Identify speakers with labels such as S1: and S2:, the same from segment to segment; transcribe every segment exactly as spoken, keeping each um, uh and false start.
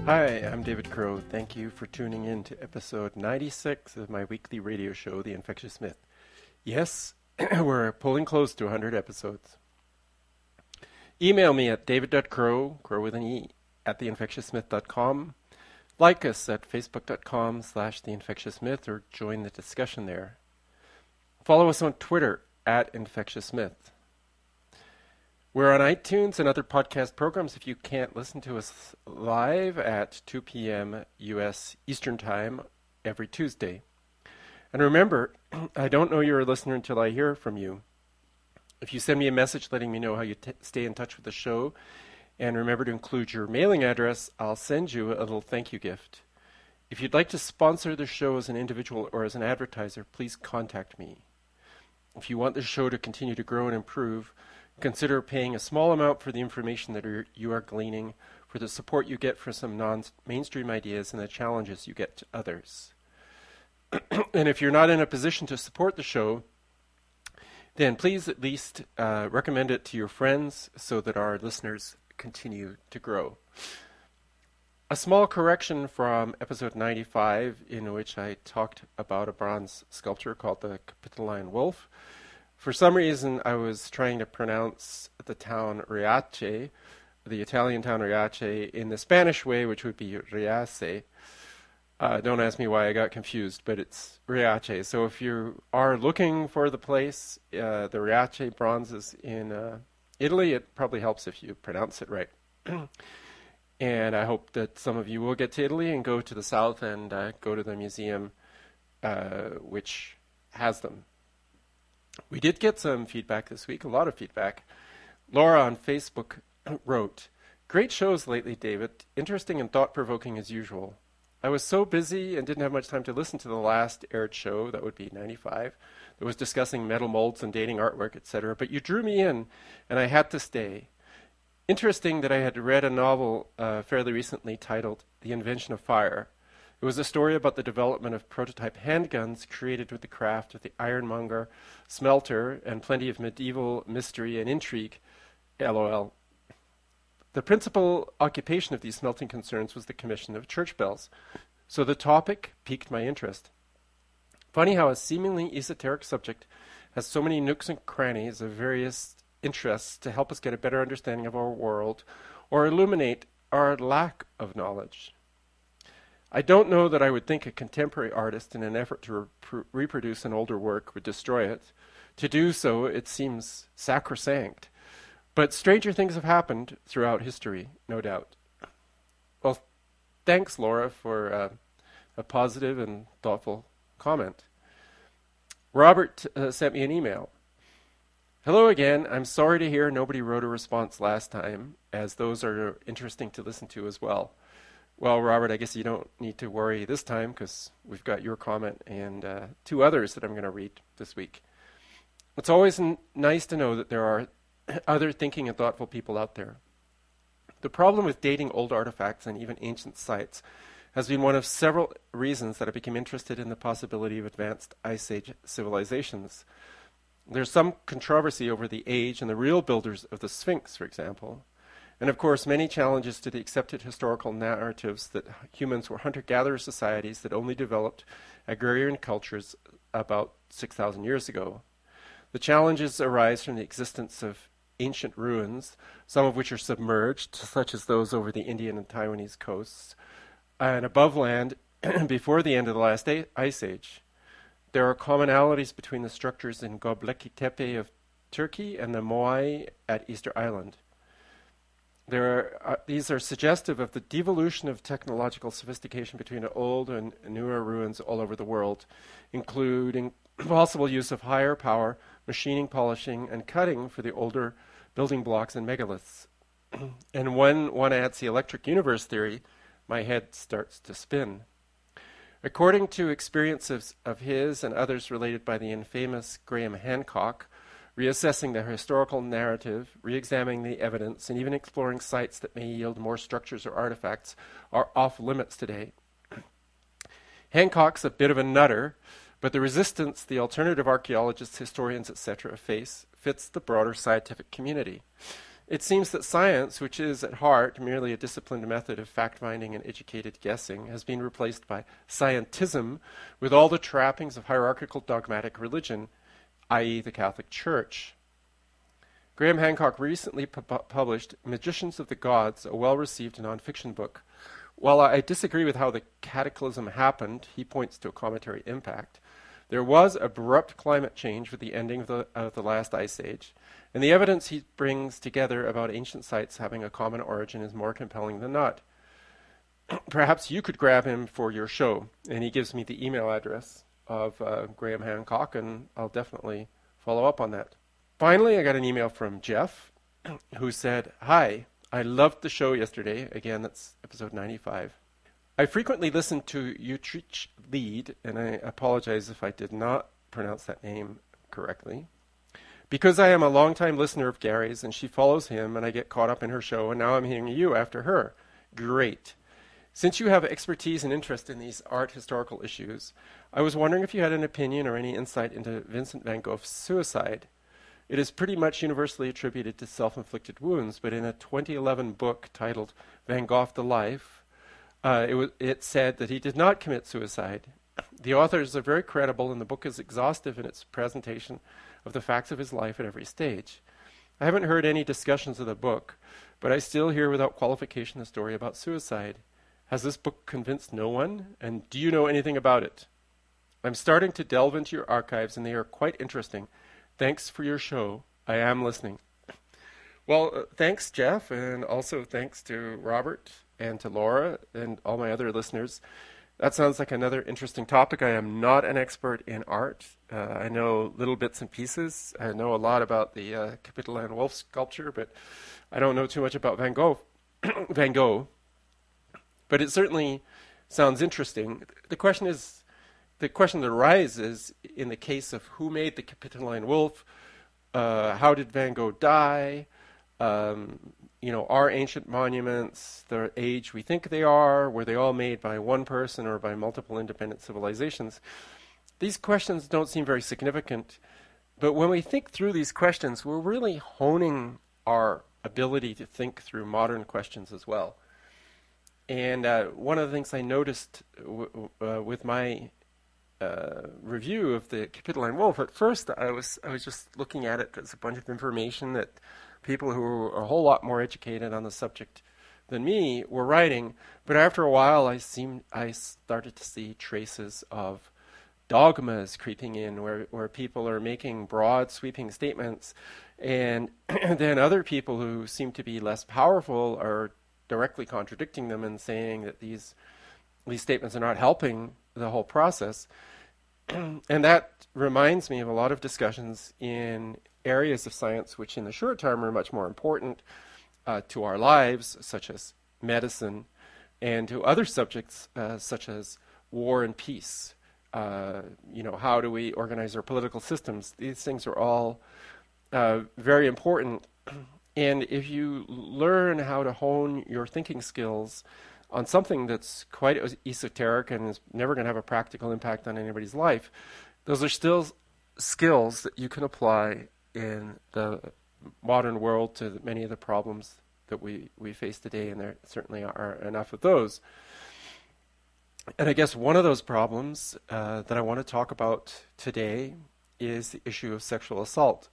S1: Hi, I'm David Crow. Thank you for tuning in to episode ninety-six of my weekly radio show, The Infectious Myth. Yes, we're pulling close to one hundred episodes. Email me at david.crow, crow with an E, at the infectious myth dot com. Like us at facebook.com slash theinfectiousmyth or join the discussion there. Follow us on Twitter at infectiousmyth. We're on iTunes and other podcast programs if you can't listen to us live at two p.m. U S Eastern Time every Tuesday. And remember, I don't know you're a listener until I hear from you. If you send me a message letting me know how you t- stay in touch with the show, and remember to include your mailing address, I'll send you a little thank you gift. If you'd like to sponsor the show as an individual or as an advertiser, please contact me. If you want the show to continue to grow and improve, consider paying a small amount for the information that are, you are gleaning, for the support you get for some non-mainstream ideas and the challenges you get to others. And if you're not in a position to support the show, then please at least uh, recommend it to your friends so that our listeners continue to grow. A small correction from episode ninety-five, in which I talked about a bronze sculpture called the Capitoline Wolf. For some reason, I was trying to pronounce the town Riace, the Italian town Riace, in the Spanish way, which would be Riace. Uh, don't ask me why I got confused, but it's Riace. So if you are looking for the place, uh, the Riace bronzes in uh, Italy, it probably helps if you pronounce it right. And I hope that some of you will get to Italy and go to the south and uh, go to the museum uh, which has them. We did get some feedback this week, a lot of feedback. Laura on Facebook wrote, "Great shows lately, David. Interesting and thought-provoking as usual. I was so busy and didn't have much time to listen to the last aired show, that would be ninety-five, that was discussing metal molds and dating artwork, et cetera, but you drew me in, and I had to stay. Interesting that I had read a novel uh, fairly recently titled The Invention of Fire. It was a story about the development of prototype handguns created with the craft of the ironmonger, smelter, and plenty of medieval mystery and intrigue. LOL. The principal occupation of these smelting concerns was the commission of church bells, so the topic piqued my interest. Funny how a seemingly esoteric subject has so many nooks and crannies of various interests to help us get a better understanding of our world or illuminate our lack of knowledge. I don't know that I would think a contemporary artist, in an effort to re- reproduce an older work, would destroy it. To do so, it seems sacrosanct. But stranger things have happened throughout history, no doubt." Well, thanks, Laura, for uh, a positive and thoughtful comment. Robert uh, sent me an email. "Hello again. I'm sorry to hear nobody wrote a response last time, as those are interesting to listen to as well." Well, Robert, I guess you don't need to worry this time because we've got your comment and uh, two others that I'm going to read this week. It's always n- nice to know that there are other thinking and thoughtful people out there. The problem with dating old artifacts and even ancient sites has been one of several reasons that I became interested in the possibility of advanced Ice Age civilizations. There's some controversy over the age and the real builders of the Sphinx, for example. And of course, many challenges to the accepted historical narratives that humans were hunter-gatherer societies that only developed agrarian cultures about six thousand years ago. The challenges arise from the existence of ancient ruins, some of which are submerged, such as those over the Indian and Taiwanese coasts, and above land before the end of the last a- ice age. There are commonalities between the structures in Göbekli Tepe of Turkey and the Moai at Easter Island. There are, uh, these are suggestive of the devolution of technological sophistication between old and newer ruins all over the world, including possible use of higher power, machining, polishing, and cutting for the older building blocks and megaliths. And when one adds the electric universe theory, my head starts to spin. According to experiences of his and others related by the infamous Graham Hancock, reassessing the historical narrative, re-examining the evidence, and even exploring sites that may yield more structures or artifacts are off limits today. Hancock's a bit of a nutter, but the resistance the alternative archaeologists, historians, et cetera face fits the broader scientific community. It seems that science, which is at heart merely a disciplined method of fact-finding and educated guessing, has been replaced by scientism with all the trappings of hierarchical dogmatic religion, that is the Catholic Church. Graham Hancock recently pu- published Magicians of the Gods, a well-received nonfiction book. While I disagree with how the cataclysm happened, he points to a cometary impact. There was abrupt climate change with the ending of the, of the last ice age, and the evidence he brings together about ancient sites having a common origin is more compelling than not. Perhaps you could grab him for your show, and he gives me the email address of uh, Graham Hancock, and I'll definitely follow up on that. Finally, I got an email from Jeff, who said, "Hi, I loved the show yesterday." Again, that's episode ninety-five. "I frequently listen to Utrecht Lead, and I apologize if I did not pronounce that name correctly, because I am a longtime listener of Gary's, and she follows him, and I get caught up in her show, and now I'm hearing you after her. Great. Since you have expertise and interest in these art historical issues, I was wondering if you had an opinion or any insight into Vincent van Gogh's suicide. It is pretty much universally attributed to self-inflicted wounds, but in a twenty eleven book titled Van Gogh the Life, uh, it, was, it said that he did not commit suicide. The authors are very credible, and the book is exhaustive in its presentation of the facts of his life at every stage. I haven't heard any discussions of the book, but I still hear without qualification the story about suicide. Has this book convinced no one? And do you know anything about it? I'm starting to delve into your archives, and they are quite interesting. Thanks for your show. I am listening." Well, uh, thanks, Jeff, and also thanks to Robert and to Laura and all my other listeners. That sounds like another interesting topic. I am not an expert in art. Uh, I know little bits and pieces. I know a lot about the uh, Capitoline Wolf sculpture, but I don't know too much about Van Gogh. Van Gogh. But it certainly sounds interesting. The question is, the question that arises in the case of who made the Capitoline Wolf, uh, how did Van Gogh die, um, you know, are ancient monuments the age we think they are, were they all made by one person or by multiple independent civilizations? These questions don't seem very significant, but when we think through these questions, we're really honing our ability to think through modern questions as well. And uh, one of the things I noticed w- uh, with my uh, review of the Capitoline Wolf, at first I was I was just looking at it as a bunch of information that people who were a whole lot more educated on the subject than me were writing. But after a while, I seemed I started to see traces of dogmas creeping in, where where people are making broad, sweeping statements, and then other people who seem to be less powerful are directly contradicting them and saying that these these statements are not helping the whole process. And that reminds me of a lot of discussions in areas of science which in the short term are much more important uh, to our lives, such as medicine, and to other subjects uh, such as war and peace. Uh, you know, how do we organize our political systems? These things are all uh, very important. And if you learn how to hone your thinking skills on something that's quite esoteric and is never going to have a practical impact on anybody's life, those are still skills that you can apply in the modern world to many of the problems that we, we face today, and there certainly are enough of those. And I guess one of those problems uh, that I want to talk about today is the issue of sexual assault.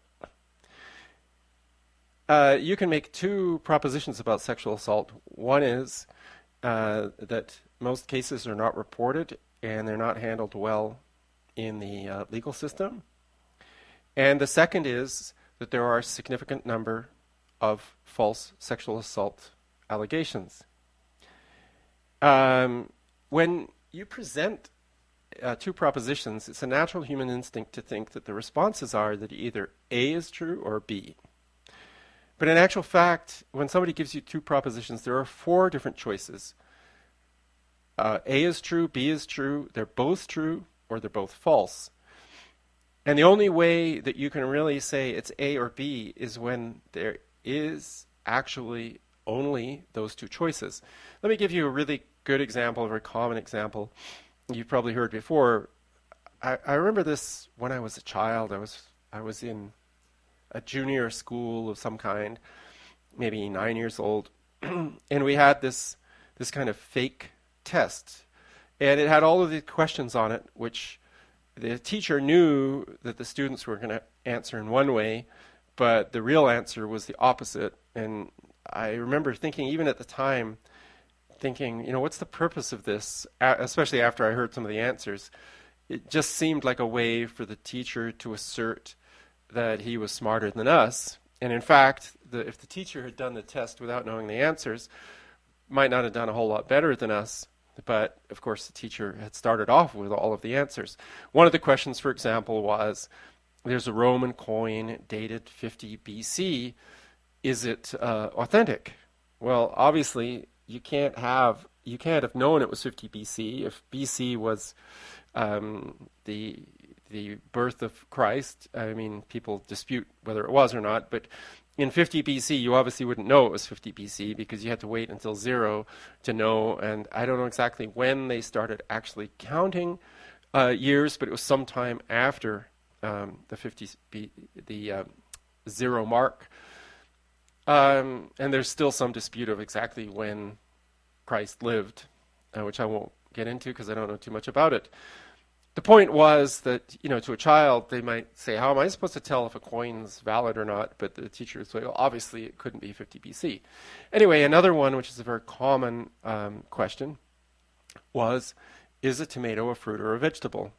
S1: Uh, you can make two propositions about sexual assault. One is uh, that most cases are not reported and they're not handled well in the uh, legal system. And the second is that there are a significant number of false sexual assault allegations. Um, when you present uh, two propositions, it's a natural human instinct to think that the responses are that either A is true or B. But in actual fact, when somebody gives you two propositions, there are four different choices. Uh, A is true, B is true, they're both true, or they're both false. And the only way that you can really say it's A or B is when there is actually only those two choices. Let me give you a really good example, a very common example. You've probably heard before. I, I remember this when I was a child. I was I was in a junior school of some kind, maybe nine years old, and we had this this kind of fake test, and it had all of the questions on it, which the teacher knew that the students were going to answer in one way, but the real answer was the opposite. And I remember thinking, even at the time, thinking, you know, what's the purpose of this? A- especially after I heard some of the answers. It just seemed like a way for the teacher to assert that he was smarter than us. And in fact, the, if the teacher had done the test without knowing the answers, might not have done a whole lot better than us. But of course, the teacher had started off with all of the answers. One of the questions, for example, was, there's a Roman coin dated fifty B C. Is it uh, authentic? Well, obviously, you can't have you can't have known it was fifty B C if B C was um, the the birth of Christ. I mean, people dispute whether it was or not, but in fifty B C, you obviously wouldn't know it was fifty B C because you had to wait until zero to know. And I don't know exactly when they started actually counting uh, years, but it was sometime after um, the fifty B, the uh, zero mark. Um, and there's still some dispute of exactly when Christ lived, uh, which I won't get into because I don't know too much about it. The point was that, you know, to a child, they might say, how am I supposed to tell if a coin's valid or not? But the teacher would say, well, obviously it couldn't be fifty B C. Anyway, another one, which is a very common um, question, was, is a tomato a fruit or a vegetable?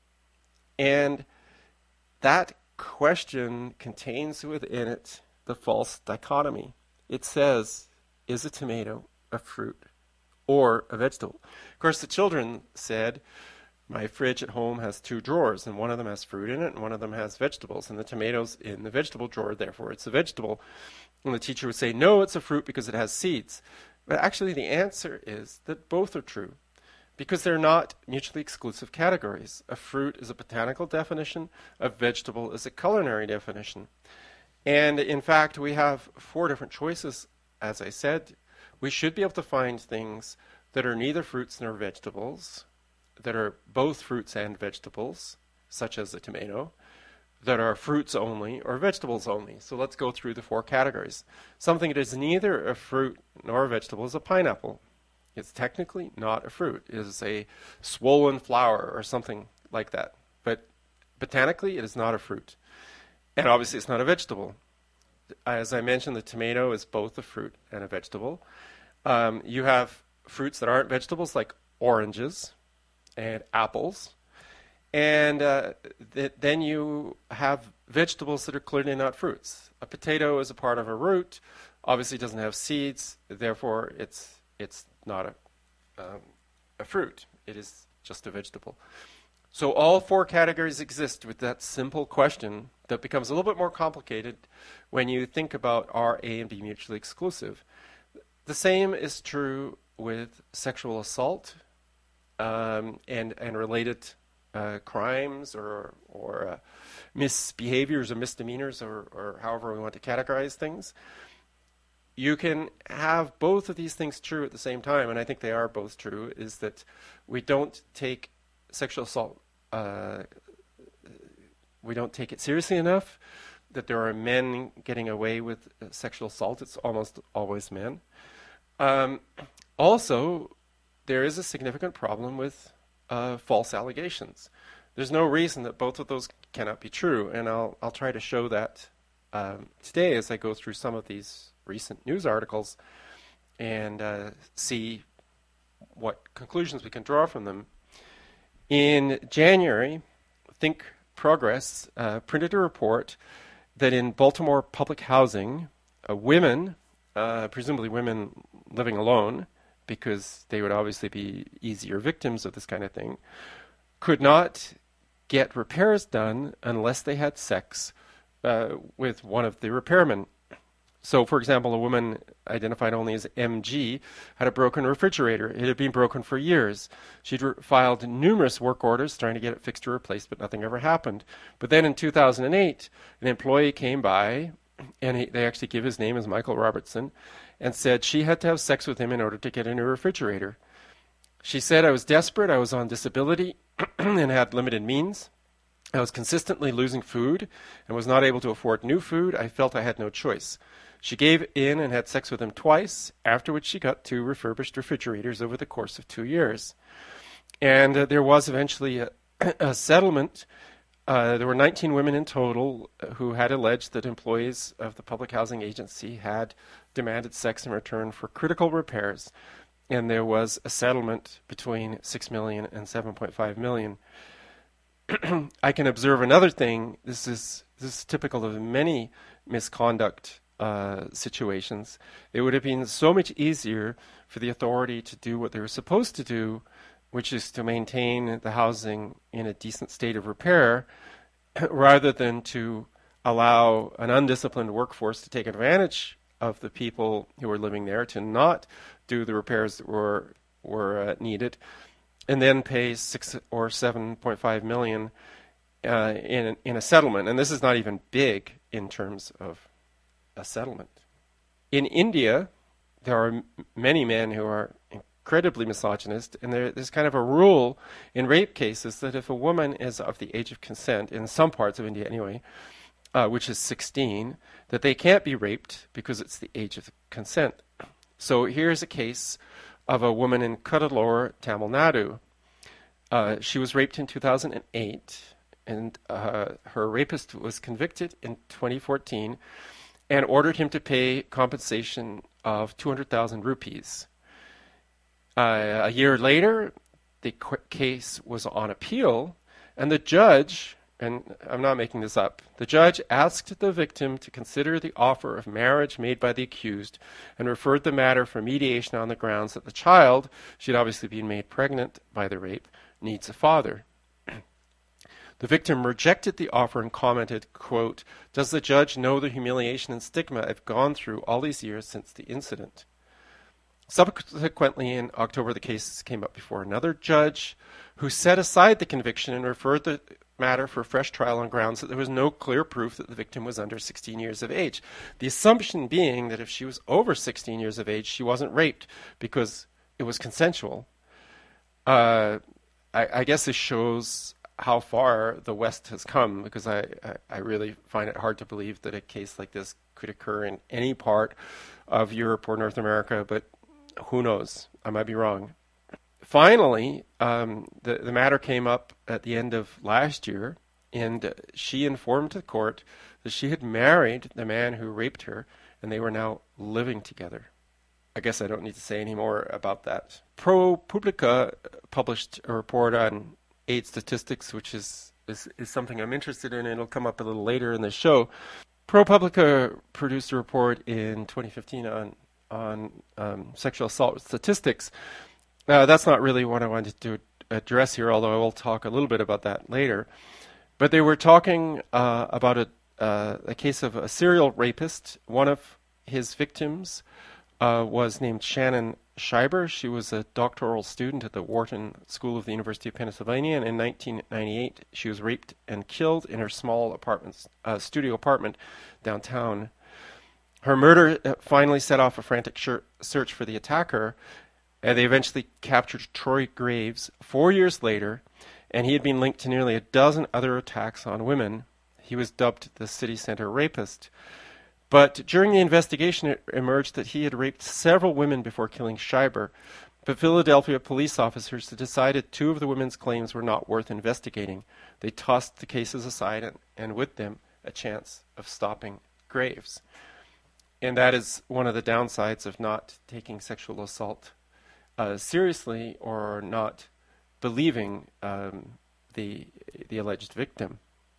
S1: And that question contains within it the false dichotomy. It says, is a tomato a fruit or a vegetable? Of course, the children said, my fridge at home has two drawers, and one of them has fruit in it, and one of them has vegetables, and the tomato's in the vegetable drawer, therefore it's a vegetable. And the teacher would say, no, it's a fruit because it has seeds. But actually the answer is that both are true, because they're not mutually exclusive categories. A fruit is a botanical definition, a vegetable is a culinary definition. And in fact, we have four different choices, as I said. We should be able to find things that are neither fruits nor vegetables, that are both fruits and vegetables, such as the tomato, that are fruits only or vegetables only. So let's go through the four categories. Something that is neither a fruit nor a vegetable is a pineapple. It's technically not a fruit. It is a swollen flower or something like that. But botanically, it is not a fruit. And obviously, it's not a vegetable. As I mentioned, the tomato is both a fruit and a vegetable. Um, you have fruits that aren't vegetables, like oranges and apples. And uh, th- then you have vegetables that are clearly not fruits. A potato is a part of a root, obviously doesn't have seeds, therefore it's it's not a, um, a fruit. It is just a vegetable. So all four categories exist with that simple question that becomes a little bit more complicated when you think about are A and B mutually exclusive. The same is true with sexual assault um, and, and related uh, crimes or, or uh, misbehaviors or misdemeanors or, or however we want to categorize things. You can have both of these things true at the same time, and I think they are both true, is that we don't take sexual assault, uh, we don't take it seriously enough, that there are men getting away with uh, sexual assault. It's almost always men. Um, also, there is a significant problem with uh, false allegations. There's no reason that both of those cannot be true, and I'll, I'll try to show that um, today as I go through some of these recent news articles and uh, see what conclusions we can draw from them. In January, Think Progress uh, printed a report that in Baltimore public housing, uh, women, uh, presumably women living alone, because they would obviously be easier victims of this kind of thing, could not get repairs done unless they had sex uh, with one of the repairmen. So, for example, a woman identified only as M G had a broken refrigerator. It had been broken for years. She'd re- filed numerous work orders trying to get it fixed or replaced, but nothing ever happened. But then in two thousand eight, an employee came by, and he, they actually give his name as Michael Robertson, and said she had to have sex with him in order to get a new refrigerator. She said, I was desperate, I was on disability, and had limited means. I was consistently losing food and was not able to afford new food. I felt I had no choice. She gave in and had sex with him twice, after which she got two refurbished refrigerators over the course of two years. And uh, there was eventually a, a settlement. Uh, there were nineteen women in total who had alleged that employees of the Public Housing Agency had demanded sex in return for critical repairs. And there was a settlement between six million dollars and seven point five million dollars. I can observe another thing. This is this is typical of many misconduct uh, situations. It would have been so much easier for the authority to do what they were supposed to do, which is to maintain the housing in a decent state of repair, rather than to allow an undisciplined workforce to take advantage of the people who were living there, to not do the repairs that were were uh, needed, and then pay six or seven point five million uh, in in a settlement. And this is not even big in terms of a settlement. In India, there are m- many men who are incredibly misogynist, and there, there's kind of a rule in rape cases that if a woman is of the age of consent, in some parts of India anyway, uh, which is sixteen, that they can't be raped because it's the age of consent. So here's a case of a woman in Cuddalore, Tamil Nadu. Uh, she was raped in two thousand eight, and uh, her rapist was convicted in twenty fourteen and ordered him to pay compensation of two hundred thousand rupees. Uh, a year later, the qu- case was on appeal, and the judge, and I'm not making this up, the judge asked the victim to consider the offer of marriage made by the accused and referred the matter for mediation on the grounds that the child, she had obviously been made pregnant by the rape, needs a father. The victim rejected the offer and commented, quote, "Does the judge know the humiliation and stigma I've gone through all these years since the incident?" Subsequently, in October, the case came up before another judge who set aside the conviction and referred the matter for fresh trial on grounds that there was no clear proof that the victim was under sixteen years of age. The assumption being that if she was over sixteen years of age, she wasn't raped because it was consensual. Uh, I, I guess this shows how far the West has come, because I, I, I really find it hard to believe that a case like this could occur in any part of Europe or North America, but who knows? I might be wrong. Finally, um, the, the matter came up at the end of last year, and uh, she informed the court that she had married the man who raped her, and they were now living together. I guess I don't need to say any more about that. ProPublica published a report on AIDS statistics, which is, is, is something I'm interested in, and it'll come up a little later in the show. ProPublica produced a report in twenty fifteen on on um, sexual assault statistics. Uh, that's not really what I wanted to address here, although I will talk a little bit about that later. But they were talking uh, about a, uh, a case of a serial rapist. One of his victims uh, was named Shannon Schreiber. She was a doctoral student at the Wharton School of the University of Pennsylvania, and in nineteen ninety-eight she was raped and killed in her small apartment, uh, studio apartment downtown. Her murder finally set off a frantic shir- search for the attacker, and they eventually captured Troy Graves four years later, and he had been linked to nearly a dozen other attacks on women. He was dubbed the city center rapist. But during the investigation, it emerged that he had raped several women before killing Schreiber. But Philadelphia police officers decided two of the women's claims were not worth investigating. They tossed the cases aside, and, and with them, a chance of stopping Graves. And that is one of the downsides of not taking sexual assault uh, seriously, or not believing um, the the alleged victim.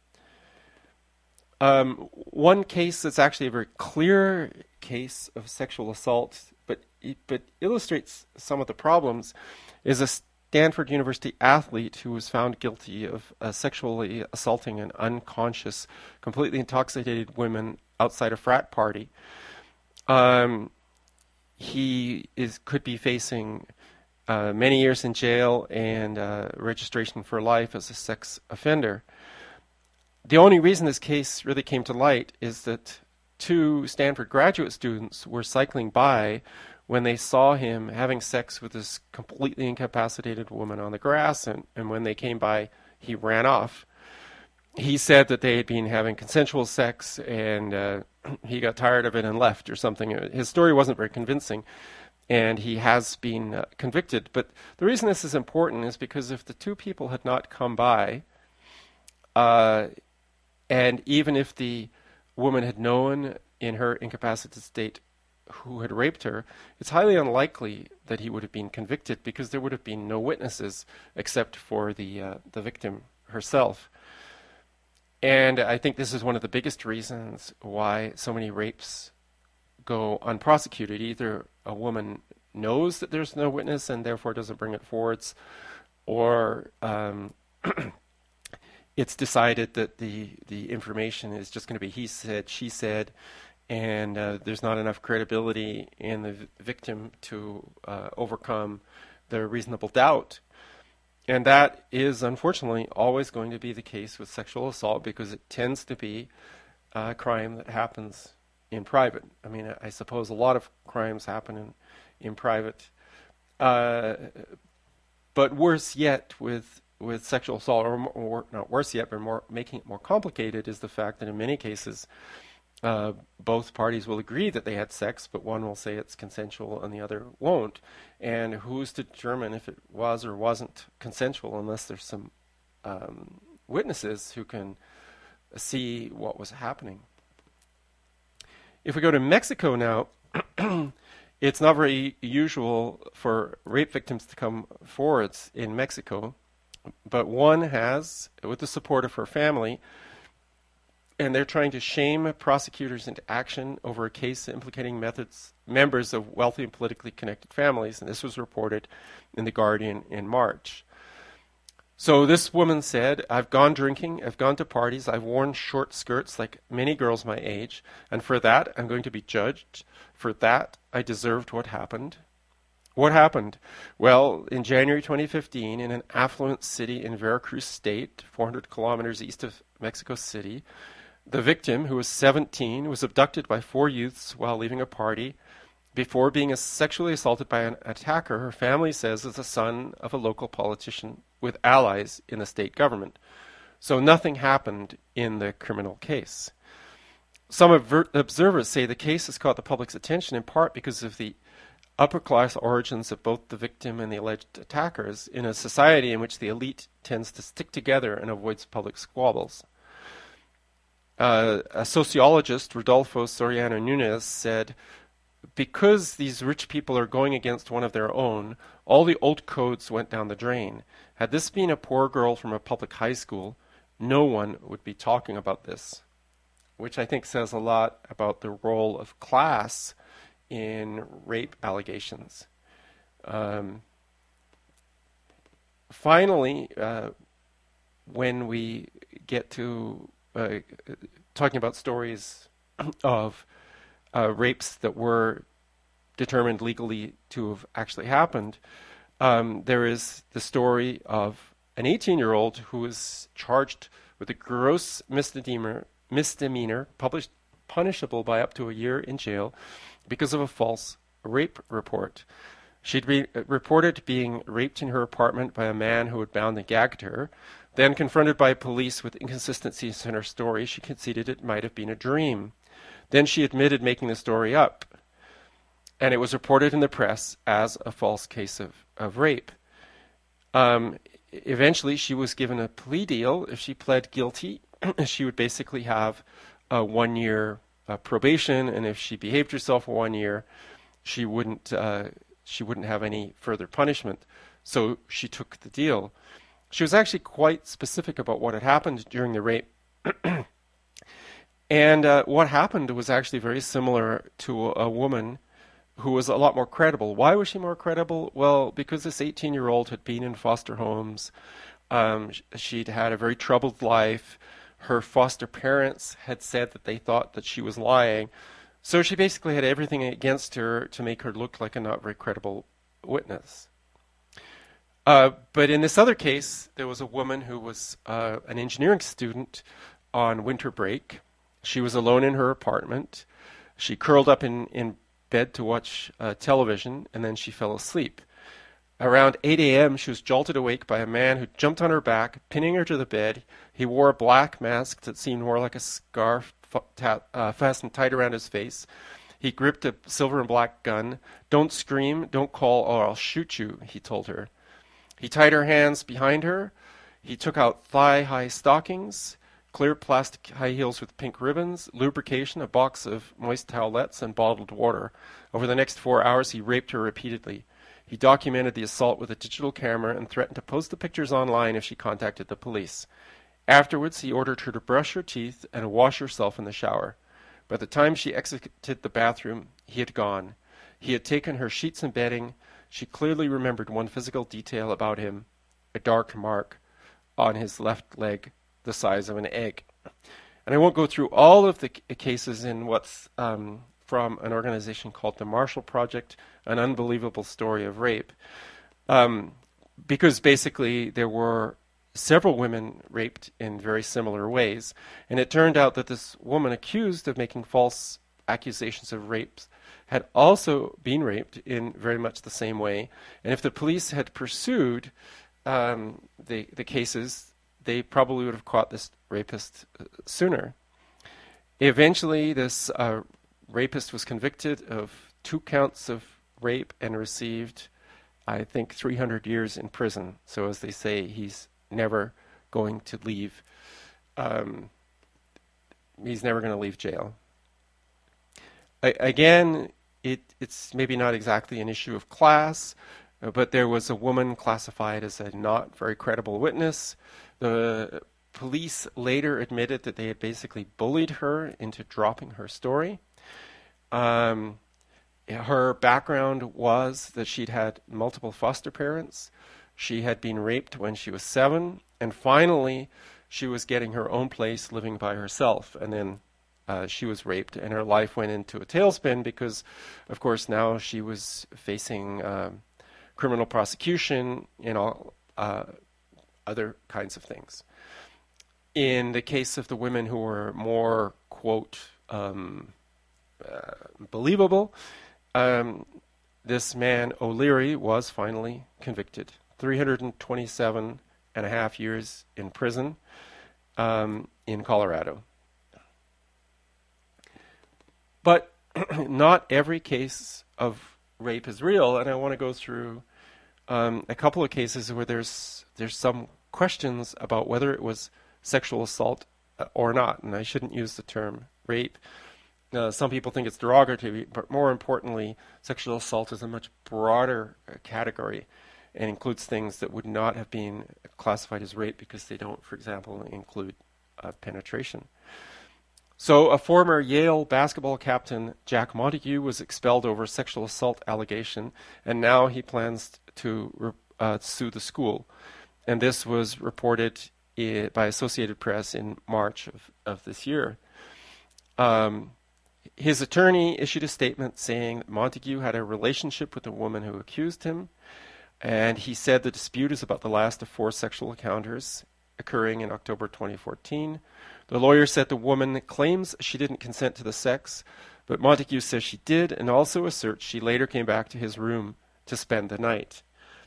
S1: Um, one case that's actually a very clear case of sexual assault, but but illustrates some of the problems, is a Stanford University athlete who was found guilty of uh, sexually assaulting an unconscious, completely intoxicated woman outside a frat party. Um, he is could be facing uh, many years in jail and uh, registration for life as a sex offender. The only reason this case really came to light is that two Stanford graduate students were cycling by when they saw him having sex with this completely incapacitated woman on the grass, and, and when they came by, he ran off. he said that they had been having consensual sex and uh, he got tired of it and left or something. His story wasn't very convincing, and he has been uh, convicted. But the reason this is important is because if the two people had not come by, uh, and even if the woman had known in her incapacitated state who had raped her, it's highly unlikely that he would have been convicted because there would have been no witnesses except for the uh, the victim herself. And I think this is one of the biggest reasons why so many rapes go unprosecuted. Either a woman knows that there's no witness and therefore doesn't bring it forwards, or um, it's decided that the, the information is just going to be he said, she said, and uh, there's not enough credibility in the v- victim to uh, overcome the reasonable doubt. And that is, unfortunately, always going to be the case with sexual assault because it tends to be a crime that happens in private. I mean, I, I suppose a lot of crimes happen in, in private. Uh, but worse yet with, with sexual assault, or, or not worse yet, but more, making it more complicated is the fact that in many cases, Uh, both parties will agree that they had sex, but one will say it's consensual and the other won't. And who's to determine if it was or wasn't consensual unless there's some um, witnesses who can see what was happening? If we go to Mexico now, it's not very usual for rape victims to come forwards in Mexico, but one has, with the support of her family, and they're trying to shame prosecutors into action over a case implicating methods, members of wealthy and politically connected families. And this was reported in The Guardian in March. So this woman said, I've gone drinking, I've gone to parties, I've worn short skirts like many girls my age, and for that I'm going to be judged. For that I deserved what happened. What happened? Well, in January twenty fifteen, in an affluent city in Veracruz State, four hundred kilometers east of Mexico City, the victim, who was seventeen, was abducted by four youths while leaving a party before being sexually assaulted by an attacker her family says is the son of a local politician with allies in the state government. So nothing happened in the criminal case. Some observers say the case has caught the public's attention in part because of the upper-class origins of both the victim and the alleged attackers in a society in which the elite tends to stick together and avoids public squabbles. Uh, a sociologist, Rodolfo Soriano Nunez, said, because these rich people are going against one of their own, all the old codes went down the drain. Had this been a poor girl from a public high school, no one would be talking about this, which I think says a lot about the role of class in rape allegations. Um, finally, uh, when we get to uh, talking about stories of uh, rapes that were determined legally to have actually happened, um, there is the story of an eighteen-year-old who was charged with a gross misdemeanor, misdemeanor published, punishable by up to a year in jail because of a false rape report. She'd be reported being raped in her apartment by a man who had bound and gagged her. Then, confronted by police with inconsistencies in her story, she conceded it might have been a dream. Then she admitted making the story up, and it was reported in the press as a false case of, of rape. Um, eventually, she was given a plea deal. If she pled guilty, she would basically have a one-year uh, probation, and if she behaved herself for one year, she wouldn't uh, she wouldn't have any further punishment. So she took the deal. She was actually quite specific about what had happened during the rape. And uh, what happened was actually very similar to a, a woman who was a lot more credible. Why was she more credible? Well, because this eighteen-year-old had been in foster homes. Um, she'd had a very troubled life. Her foster parents had said that they thought that she was lying. So she basically had everything against her to make her look like a not very credible witness. Uh, but in this other case, there was a woman who was uh, an engineering student on winter break. She was alone in her apartment. She curled up in, in bed to watch uh, television, and then she fell asleep. Around eight a.m., she was jolted awake by a man who jumped on her back, pinning her to the bed. He wore a black mask that seemed more like a scarf f- ta- uh, fastened tight around his face. He gripped a silver and black gun. "Don't scream, don't call, or I'll shoot you," he told her. He tied her hands behind her. He took out thigh-high stockings, clear plastic high heels with pink ribbons, lubrication, a box of moist towelettes, and bottled water. Over the next four hours, he raped her repeatedly. He documented the assault with a digital camera and threatened to post the pictures online if she contacted the police. Afterwards, he ordered her to brush her teeth and wash herself in the shower. By the time she exited the bathroom, he had gone. He had taken her sheets and bedding. She clearly remembered one physical detail about him, a dark mark on his left leg the size of an egg. And I won't go through all of the c- cases in what's um, from an organization called the Marshall Project, an unbelievable story of rape, um, because basically there were several women raped in very similar ways. And it turned out that this woman accused of making false accusations of rapes had also been raped in very much the same way. And if the police had pursued um, the, the cases, they probably would have caught this rapist uh, sooner. Eventually, this uh, rapist was convicted of two counts of rape and received, I think, three hundred years in prison. So as they say, he's never going to leave. Um, he's never going to leave jail. I, again, it, it's maybe not exactly an issue of class, uh, but there was a woman classified as a not very credible witness. The police later admitted that they had basically bullied her into dropping her story. Um, her background was that she'd had multiple foster parents. She had been raped when she was seven, and finally she was getting her own place living by herself, and then uh, she was raped, and her life went into a tailspin because, of course, now she was facing um, criminal prosecution and all uh, other kinds of things. In the case of the women who were more, quote, um, uh, believable, um, this man O'Leary was finally convicted. three hundred twenty-seven and a half years in prison um, in Colorado. But not every case of rape is real, and I want to go through um, a couple of cases where there's there's some questions about whether it was sexual assault uh, or not, and I shouldn't use the term rape. Uh, some people think it's derogatory, but more importantly, sexual assault is a much broader uh, category and includes things that would not have been classified as rape because they don't, for example, include uh, penetration. So a former Yale basketball captain, Jack Montague, was expelled over a sexual assault allegation, and now he plans to uh, sue the school. And this was reported I- by Associated Press in March of, of this year. Um, his attorney issued a statement saying that Montague had a relationship with the woman who accused him, and he said the dispute is about the last of four sexual encounters occurring in October twenty fourteen. The lawyer said the woman claims she didn't consent to the sex, but Montague says she did, and also asserts she later came back to his room to spend the night.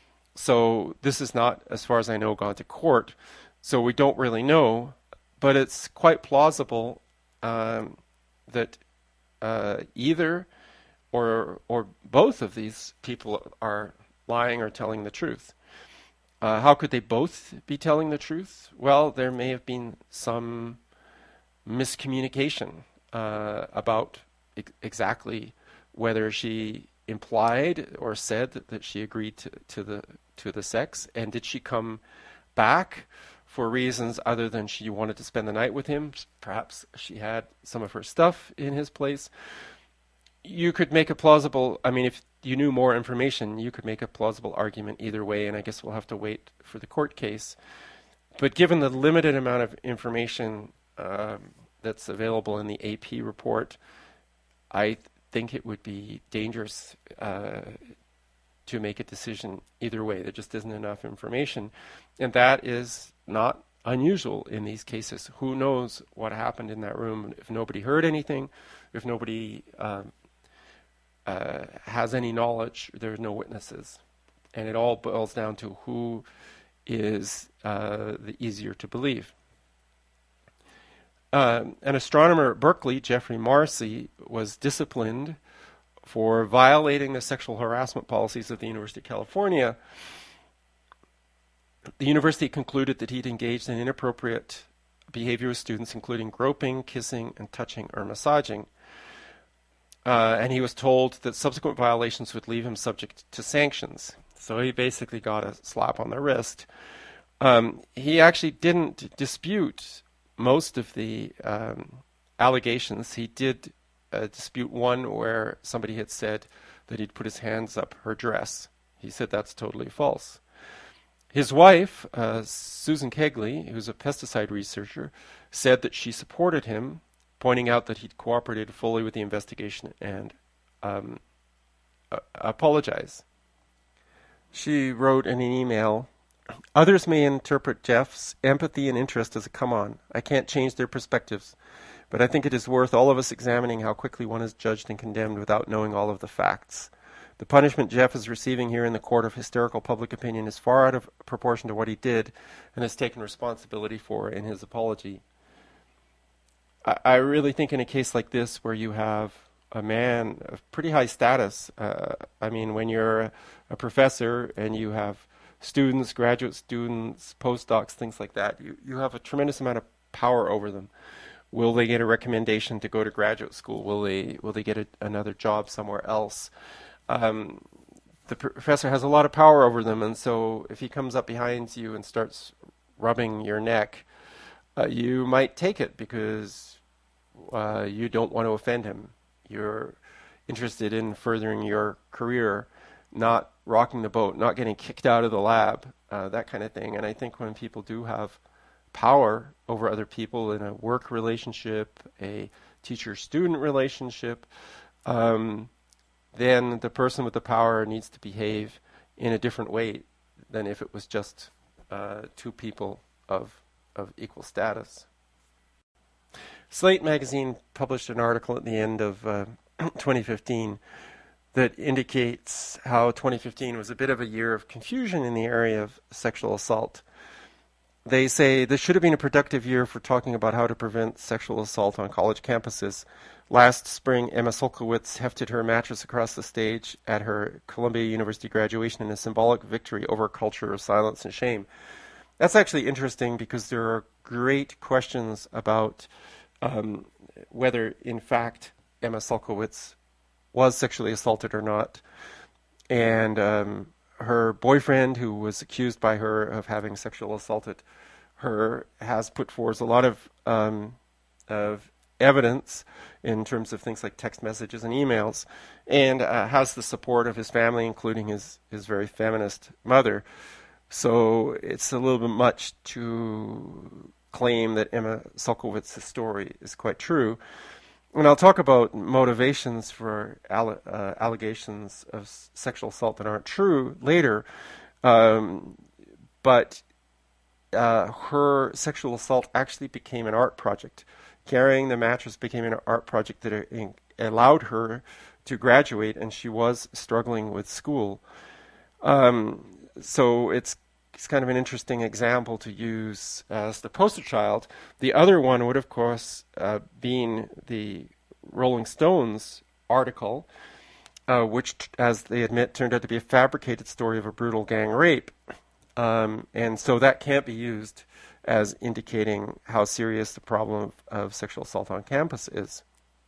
S1: So this is not, as far as I know, gone to court, so we don't really know, but it's quite plausible um, that uh, either or or both of these people are lying or telling the truth. Uh, how could they both be telling the truth? Well, there may have been some miscommunication uh, about e- exactly whether she implied or said that, that she agreed to, to the to the sex, and did she come back for reasons other than she wanted to spend the night with him. Perhaps she had some of her stuff in his place. You could make a plausible, I mean, if you knew more information, you could make a plausible argument either way, and I guess we'll have to wait for the court case. But given the limited amount of information um, that's available in the A P report, I th- think it would be dangerous uh, to make a decision either way. There just isn't enough information. And that is not unusual in these cases. Who knows what happened in that room? If nobody heard anything, if nobody um, uh, has any knowledge, there are no witnesses. And it all boils down to who is uh, the easier to believe. Uh, an astronomer at Berkeley, Jeffrey Marcy, was disciplined for violating the sexual harassment policies of the University of California. The university concluded that he'd engaged in inappropriate behavior with students, including groping, kissing, and touching or massaging. Uh, and he was told that subsequent violations would leave him subject to sanctions. So he basically got a slap on the wrist. Um, he actually didn't dispute most of the um, allegations. He did uh, dispute one where somebody had said that he'd put his hands up her dress. He said that's totally false. His wife, uh, Susan Kegley, who's a pesticide researcher, said that she supported him, pointing out that he'd cooperated fully with the investigation and um, uh, apologized. She wrote in an email, "Others may interpret Jeff's empathy and interest as a come on. I can't change their perspectives, but I think it is worth all of us examining how quickly one is judged and condemned without knowing all of the facts. The punishment Jeff is receiving here in the court of hysterical public opinion is far out of proportion to what he did and has taken responsibility for in his apology." I, I really think in a case like this where you have a man of pretty high status, uh, I mean, when you're a, a professor and you have students, graduate students, postdocs, things like that, you, you have a tremendous amount of power over them. Will they get a recommendation to go to graduate school? Will they will they get a, another job somewhere else? Um, the professor has a lot of power over them, and so if he comes up behind you and starts rubbing your neck, uh, you might take it because uh, you don't want to offend him. You're interested in furthering your career, not rocking the boat, not getting kicked out of the lab, uh, that kind of thing. And I think when people do have power over other people in a work relationship, a teacher-student relationship, um, then the person with the power needs to behave in a different way than if it was just uh, two people of of equal status. Slate magazine published an article at the end of uh, twenty fifteen that indicates how twenty fifteen was a bit of a year of confusion in the area of sexual assault. They say this should have been a productive year for talking about how to prevent sexual assault on college campuses. Last spring, Emma Sulkowicz hefted her mattress across the stage at her Columbia University graduation in a symbolic victory over a culture of silence and shame. That's actually interesting because there are great questions about um, whether, in fact, Emma Sulkowicz was sexually assaulted or not. And um, her boyfriend, who was accused by her of having sexual assaulted her, has put forth a lot of um, of evidence in terms of things like text messages and emails, and uh, has the support of his family, including his, his very feminist mother. So it's a little bit much to claim that Emma Sulkowicz's story is quite true. And I'll talk about motivations for alle- uh, allegations of s- sexual assault that aren't true later. Um, but uh, her sexual assault actually became an art project. Carrying the mattress became an art project that uh, allowed her to graduate, and she was struggling with school. Um, so it's it's kind of an interesting example to use as the poster child. The other one would, of course, uh, been the Rolling Stones article, uh, which, t- as they admit, turned out to be a fabricated story of a brutal gang rape. Um, and so that can't be used as indicating how serious the problem of, of sexual assault on campus is.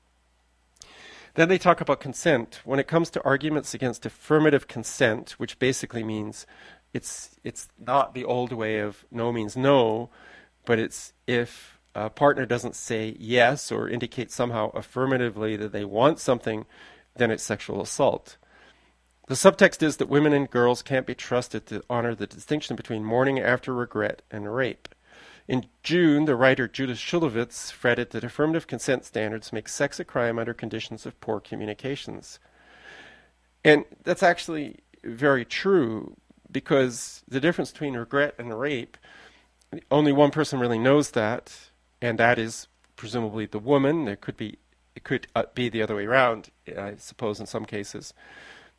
S1: Then they talk about consent. When it comes to arguments against affirmative consent, which basically means it's it's not the old way of no means no, but it's if a partner doesn't say yes or indicate somehow affirmatively that they want something, then it's sexual assault. The subtext is that women and girls can't be trusted to honor the distinction between mourning after regret and rape. In June, the writer Judith Shulevitz fretted that affirmative consent standards make sex a crime under conditions of poor communications. And that's actually very true, because the difference between regret and rape, only one person really knows that, and that is presumably the woman. There could be, it could uh, be the other way around, I suppose, in some cases.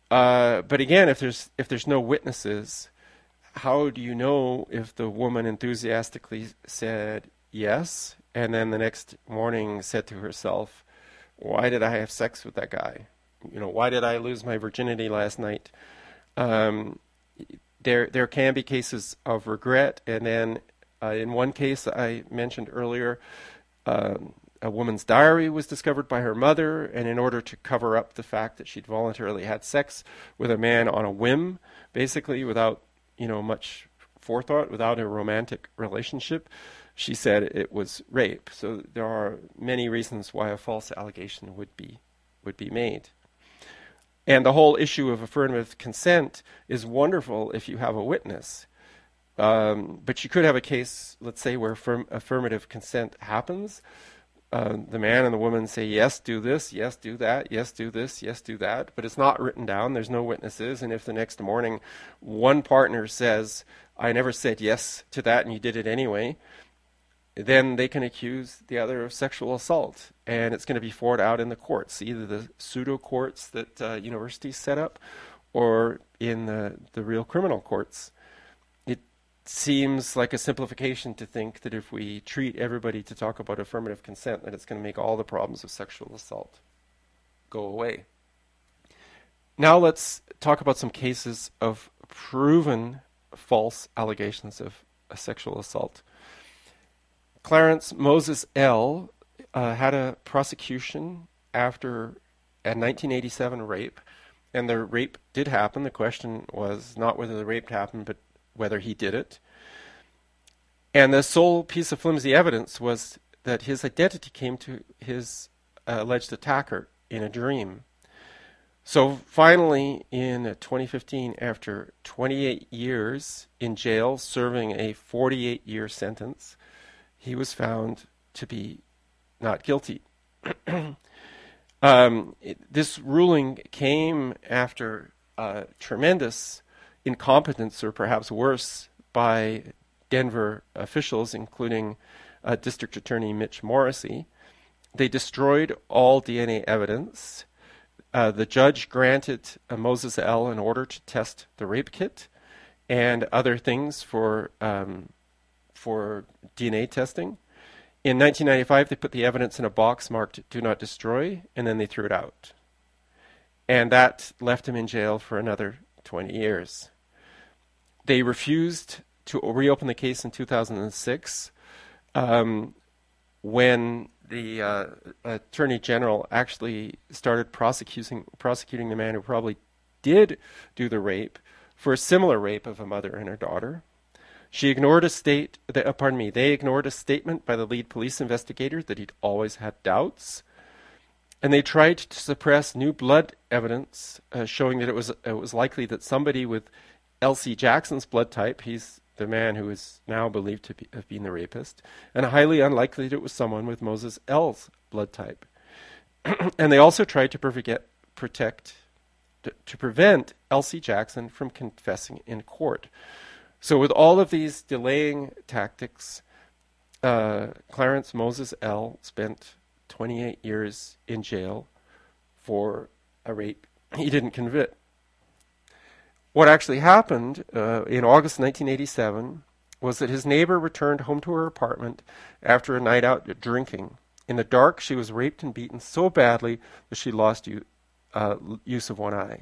S1: Uh, but again, if there's if there's no witnesses, how do you know if the woman enthusiastically said yes, and then the next morning said to herself, "Why did I have sex with that guy? You know, why did I lose my virginity last night?" Um, there there can be cases of regret, and then uh, in one case I mentioned earlier, um, a woman's diary was discovered by her mother, and in order to cover up the fact that she'd voluntarily had sex with a man on a whim, basically without, you know, much forethought, without a romantic relationship, she said it was rape. So there are many reasons why a false allegation would be would be made. And the whole issue of affirmative consent is wonderful if you have a witness. Um, but you could have a case, let's say, where affirm- affirmative consent happens. Uh, the man and the woman say, yes, do this, yes, do that, yes, do this, yes, do that. But it's not written down. There's no witnesses. And if the next morning one partner says, I never said yes to that and you did it anyway, then they can accuse the other of sexual assault. And it's going to be fought out in the courts, either the pseudo courts that uh, universities set up or in the, the real criminal courts. It seems like a simplification to think that if we treat everybody to talk about affirmative consent, that it's going to make all the problems of sexual assault go away. Now let's talk about some cases of proven false allegations of a sexual assault. Clarence Moses L. Uh, had a prosecution after a nineteen eighty-seven rape, and the rape did happen. The question was not whether the rape happened, but whether he did it. And the sole piece of flimsy evidence was that his identity came to his uh, alleged attacker in a dream. So finally, in twenty fifteen, after twenty-eight years in jail, serving a forty-eight year sentence, he was found to be not guilty. um, it, this ruling came after uh, tremendous incompetence, or perhaps worse, by Denver officials, including uh, District Attorney Mitch Morrissey. They destroyed all D N A evidence. Uh, the judge granted uh, Moses L. an order to test the rape kit and other things for um, for D N A testing. In nineteen ninety-five, they put the evidence in a box marked "Do Not Destroy," and then they threw it out. And that left him in jail for another twenty years. They refused to reopen the case in two thousand six um, when the uh, Attorney General actually started prosecuting prosecuting the man who probably did do the rape for a similar rape of a mother and her daughter. She ignored a state, that, uh, pardon me, they ignored a statement by the lead police investigator that he'd always had doubts. And they tried to suppress new blood evidence uh, showing that it was it was likely that somebody with Elsie Jackson's blood type, he's the man who is now believed to be, have been the rapist, and highly unlikely that it was someone with Moses L's blood type. And they also tried to prevent, protect, to, to prevent Elsie Jackson from confessing in court. So with all of these delaying tactics, uh, Clarence Moses L. spent twenty-eight years in jail for a rape he didn't commit. What actually happened uh, in August nineteen eighty-seven was that his neighbor returned home to her apartment after a night out drinking. In the dark, she was raped and beaten so badly that she lost u- uh, use of one eye.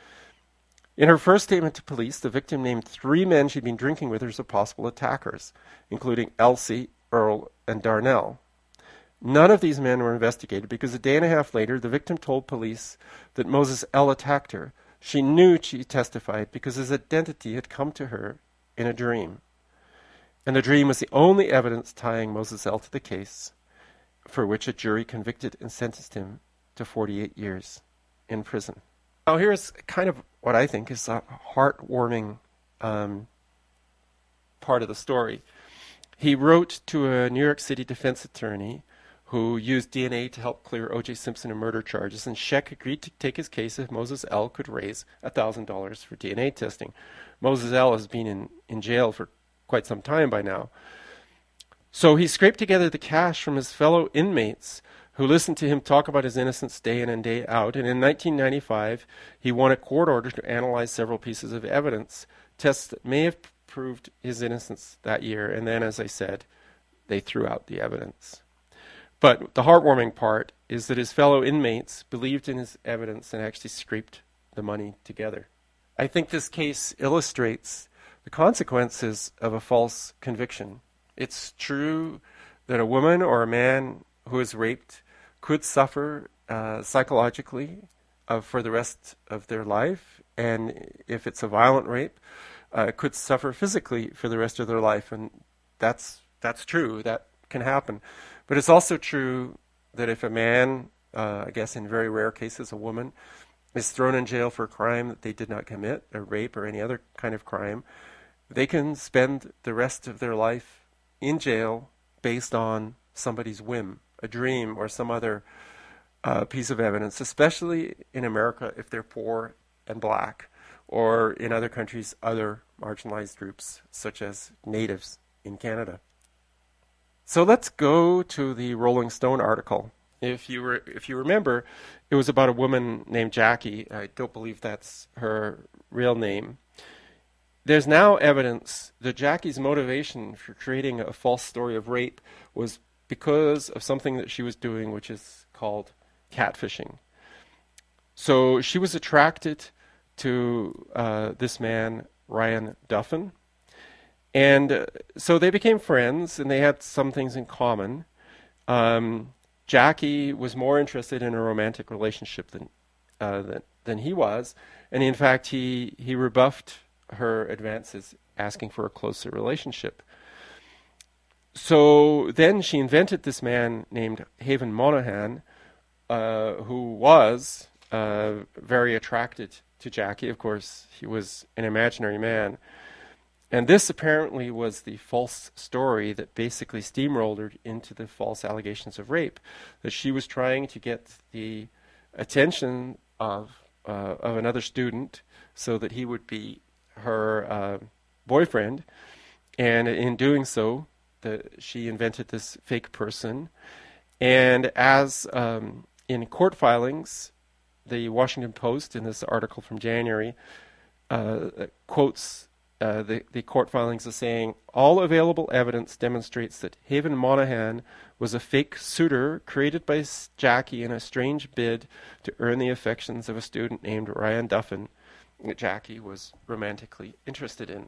S1: In her first statement to police, the victim named three men she'd been drinking with as possible attackers, including Elsie, Earl, and Darnell. None of these men were investigated because a day and a half later, the victim told police that Moses L. attacked her. She knew she testified because his identity had come to her in a dream. And the dream was the only evidence tying Moses L. to the case, for which a jury convicted and sentenced him to forty-eight years in prison. Now here's kind of what I think is a heartwarming um, part of the story. He wrote to a New York City defense attorney who used D N A to help clear O J Simpson and murder charges, and Scheck agreed to take his case if Moses L. could raise one thousand dollars for D N A testing. Moses L. has been in, in jail for quite some time by now. So he scraped together the cash from his fellow inmates who listened to him talk about his innocence day in and day out. And in nineteen ninety-five, he won a court order to analyze several pieces of evidence, tests that may have proved his innocence that year. And then, as I said, they threw out the evidence. But the heartwarming part is that his fellow inmates believed in his evidence and actually scraped the money together. I think this case illustrates the consequences of a false conviction. It's true that a woman or a man who is raped could suffer uh, psychologically uh, for the rest of their life, and if it's a violent rape, uh, could suffer physically for the rest of their life, and that's that's true. That can happen. But it's also true that if a man, uh, I guess in very rare cases, a woman, is thrown in jail for a crime that they did not commit, a rape or any other kind of crime, they can spend the rest of their life in jail based on somebody's whim, a dream, or some other uh, piece of evidence, especially in America if they're poor and black, or in other countries, other marginalized groups, such as natives in Canada. So let's go to the Rolling Stone article. If you re- if you remember, it was about a woman named Jackie. I don't believe that's her real name. There's now evidence that Jackie's motivation for creating a false story of rape was because of something that she was doing, which is called catfishing. So she was attracted to uh, this man, Ryan Duffin. And uh, so they became friends, and they had some things in common. Um, Jackie was more interested in a romantic relationship than, uh, than than he was, and in fact, he he rebuffed her advances, asking for a closer relationship. So then she invented this man named Haven Monahan, uh, who was uh, very attracted to Jackie. Of course, he was an imaginary man. And this apparently was the false story that basically steamrolled her into the false allegations of rape, that she was trying to get the attention of uh, of another student so that he would be her uh, boyfriend. And in doing so, the, she invented this fake person. And as um, in court filings, the Washington Post, in this article from January, uh, quotes Uh, the, the court filings as saying, all available evidence demonstrates that Haven Monahan was a fake suitor created by Jackie in a strange bid to earn the affections of a student named Ryan Duffin that Jackie was romantically interested in.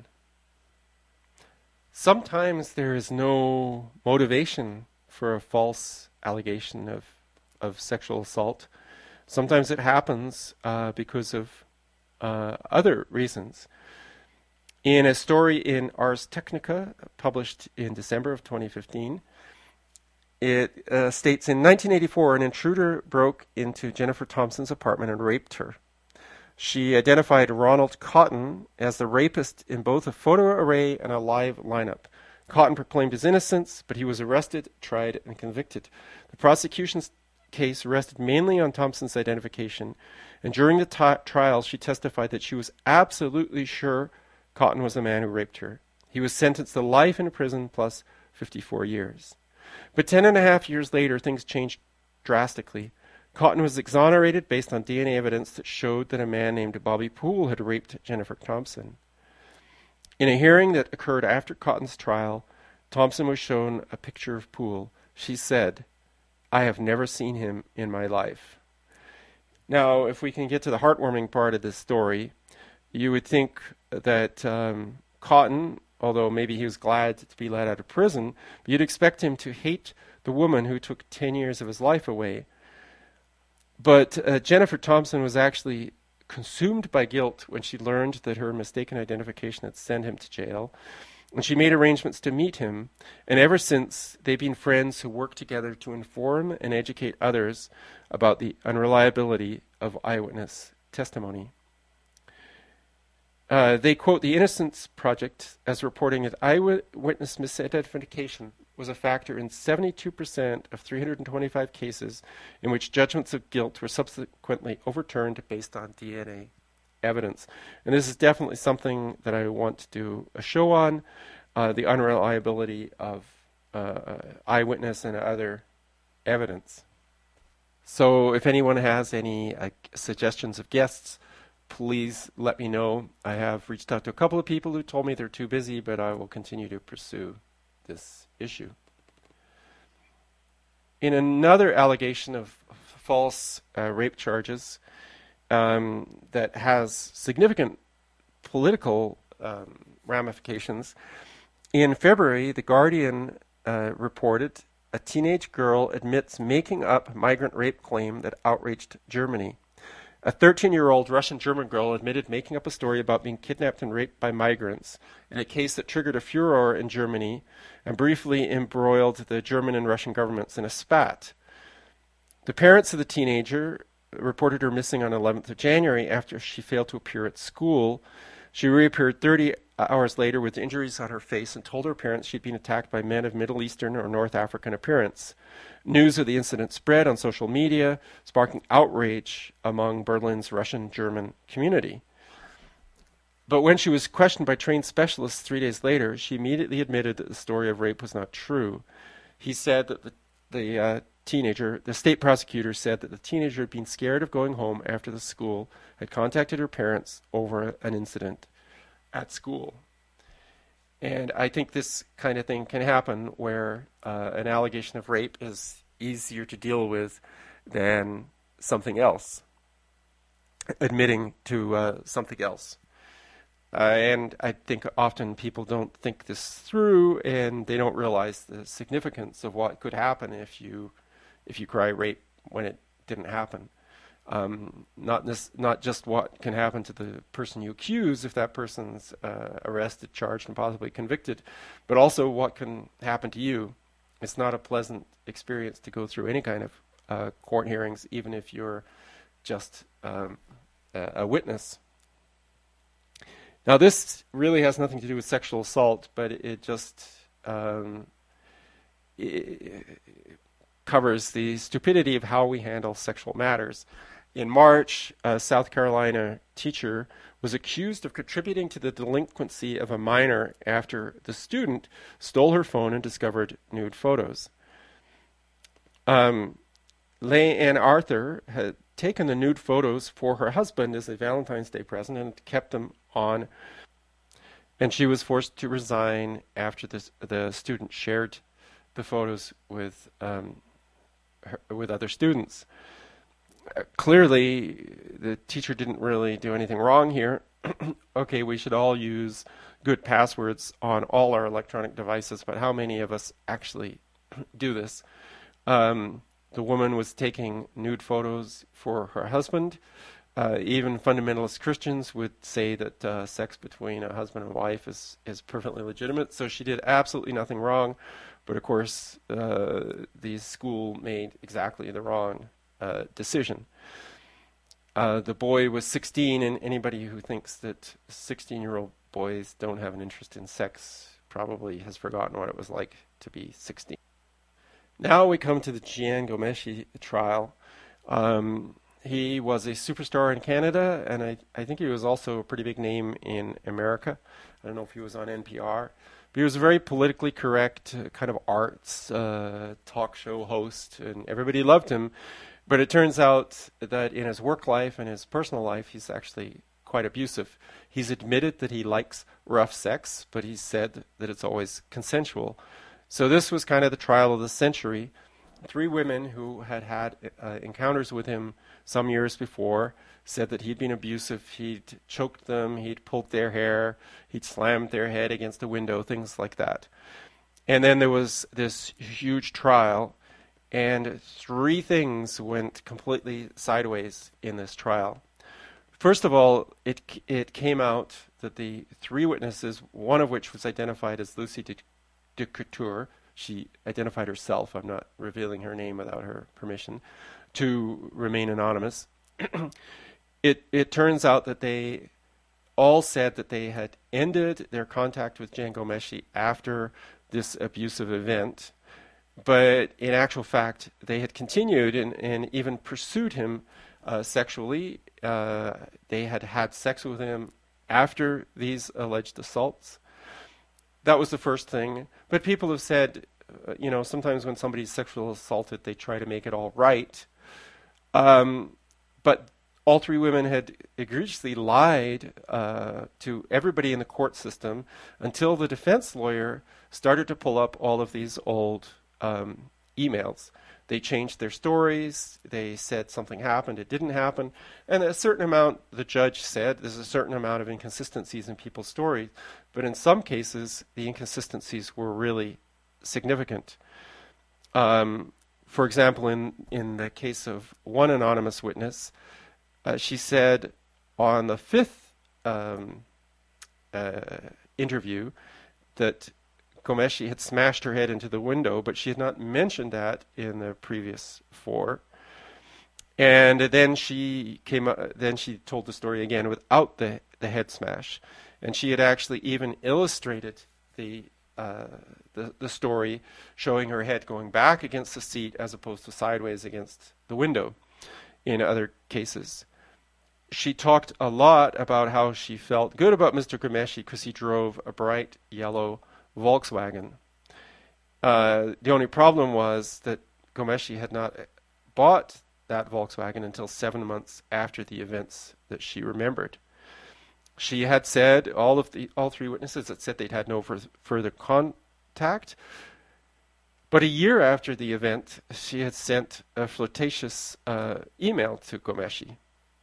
S1: Sometimes there is no motivation for a false allegation of, of sexual assault. Sometimes it happens uh, because of uh, other reasons. In a story in Ars Technica, published in December of twenty fifteen, it uh, states, in nineteen eighty-four, an intruder broke into Jennifer Thompson's apartment and raped her. She identified Ronald Cotton as the rapist in both a photo array and a live lineup. Cotton proclaimed his innocence, but he was arrested, tried, and convicted. The prosecution's case rested mainly on Thompson's identification, and during the t- trial, she testified that she was absolutely sure Cotton was the man who raped her. He was sentenced to life in prison plus fifty-four years. But ten and a half years later, things changed drastically. Cotton was exonerated based on D N A evidence that showed that a man named Bobby Poole had raped Jennifer Thompson. In a hearing that occurred after Cotton's trial, Thompson was shown a picture of Poole. She said, "I have never seen him in my life." Now, if we can get to the heartwarming part of this story, you would think that um, Cotton, although maybe he was glad to be let out of prison, but you'd expect him to hate the woman who took ten years of his life away. But uh, Jennifer Thompson was actually consumed by guilt when she learned that her mistaken identification had sent him to jail, and she made arrangements to meet him. And ever since, they've been friends who work together to inform and educate others about the unreliability of eyewitness testimony. Uh, they quote the Innocence Project as reporting that eyewitness misidentification was a factor in seventy-two percent of three hundred twenty-five cases in which judgments of guilt were subsequently overturned based on D N A evidence. And this is definitely something that I want to do a show on, uh, the unreliability of uh, eyewitness and other evidence. So if anyone has any uh, suggestions of guests, please let me know. I have reached out to a couple of people who told me they're too busy, but I will continue to pursue this issue. In another allegation of false uh, rape charges um, that has significant political um, ramifications, in February, The Guardian uh, reported a teenage girl admits making up migrant rape claim that outraged Germany. A thirteen-year-old Russian-German girl admitted making up a story about being kidnapped and raped by migrants in a case that triggered a furor in Germany and briefly embroiled the German and Russian governments in a spat. The parents of the teenager reported her missing on eleventh of January after she failed to appear at school. She reappeared thirty hours later with injuries on her face and told her parents she'd been attacked by men of Middle Eastern or North African appearance. News of the incident spread on social media, sparking outrage among Berlin's Russian-German community. But when she was questioned by trained specialists three days later, she immediately admitted that the story of rape was not true. He said that the, the uh, teenager, the state prosecutor said that the teenager had been scared of going home after the school had contacted her parents over an incident at school. And I think this kind of thing can happen where uh, an allegation of rape is easier to deal with than something else, admitting to uh, something else. Uh, and I think often people don't think this through, and they don't realize the significance of what could happen if you if you cry rape when it didn't happen. Um, not this, not just what can happen to the person you accuse if that person's uh, arrested, charged, and possibly convicted, but also what can happen to you. It's not a pleasant experience to go through any kind of uh, court hearings, even if you're just um, a, a witness. Now, this really has nothing to do with sexual assault, but it, it just um, it covers the stupidity of how we handle sexual matters. In March, a South Carolina teacher was accused of contributing to the delinquency of a minor after the student stole her phone and discovered nude photos. Um, Leigh Ann Arthur had taken the nude photos for her husband as a Valentine's Day present and kept them on, and she was forced to resign after this, the student shared the photos with um, her, with other students. Uh, clearly, the teacher didn't really do anything wrong here. Okay, we should all use good passwords on all our electronic devices, but how many of us actually do this? Um, the woman was taking nude photos for her husband. Uh, even fundamentalist Christians would say that uh, sex between a husband and wife is, is perfectly legitimate, so she did absolutely nothing wrong. But of course, uh, the school made exactly the wrong uh, decision. Uh, the boy was sixteen, and anybody who thinks that sixteen-year-old boys don't have an interest in sex probably has forgotten what it was like to be sixteen. Now we come to the Jian Ghomeshi trial. Um, he was a superstar in Canada, and I, I think he was also a pretty big name in America. I don't know if he was on N P R. But he was a very politically correct uh, kind of arts uh, talk show host, and everybody loved him. But it turns out that in his work life and his personal life, he's actually quite abusive. He's admitted that he likes rough sex, but he said that it's always consensual. So this was kind of the trial of the century. Three women who had had uh, encounters with him some years before said that he'd been abusive. He'd choked them, he'd pulled their hair, he'd slammed their head against a window, things like that. And then there was this huge trial, and three things went completely sideways in this trial. First of all, it it came out that the three witnesses, one of which was identified as Lucy de, de Couture, she identified herself, I'm not revealing her name without her permission, to remain anonymous. it it turns out that they all said that they had ended their contact with Jian Ghomeshi after this abusive event. But in actual fact, they had continued and, and even pursued him uh, sexually. Uh, they had had sex with him after these alleged assaults. That was the first thing. But people have said, uh, you know, sometimes when somebody's sexually assaulted, they try to make it all right. Um, but all three women had egregiously lied uh, to everybody in the court system until the defense lawyer started to pull up all of these old um, emails. They changed their stories. They said something happened, it didn't happen. And a certain amount, the judge said, there's a certain amount of inconsistencies in people's stories. But in some cases, the inconsistencies were really significant. Um, for example, in, in the case of one anonymous witness, uh, she said on the fifth um, uh, interview that Ghomeshi had smashed her head into the window, but she had not mentioned that in the previous four. And then she came. Uh, then she told the story again without the the head smash, and she had actually even illustrated the uh, the the story, showing her head going back against the seat as opposed to sideways against the window. In other cases, she talked a lot about how she felt good about Mister Ghomeshi because he drove a bright yellow Volkswagen. Uh, the only problem was that Ghomeshi had not bought that Volkswagen until seven months after the events that she remembered. She had said, all of the all three witnesses had said they'd had no fur- further contact, but a year after the event, she had sent a flirtatious uh, email to Ghomeshi.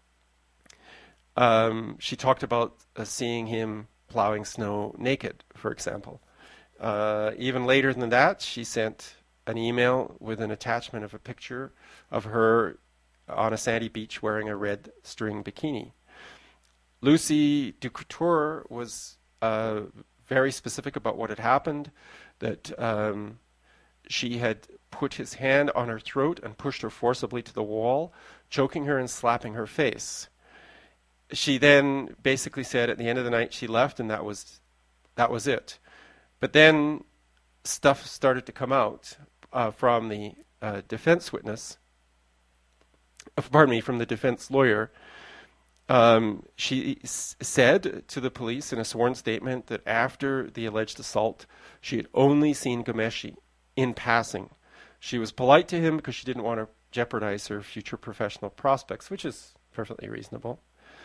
S1: Um, she talked about uh, seeing him plowing snow naked, for example. Uh, even later than that, she sent an email with an attachment of a picture of her on a sandy beach wearing a red string bikini. Lucy Ducouture was uh, very specific about what had happened, that um, she had put his hand on her throat and pushed her forcibly to the wall, choking her and slapping her face. She then basically said at the end of the night she left, and that was that was it. But then stuff started to come out uh, from the uh, defense witness, uh, pardon me, from the defense lawyer. Um, she s- said to the police in a sworn statement that after the alleged assault, she had only seen Ghomeshi in passing. She was polite to him because she didn't want to jeopardize her future professional prospects, which is perfectly reasonable.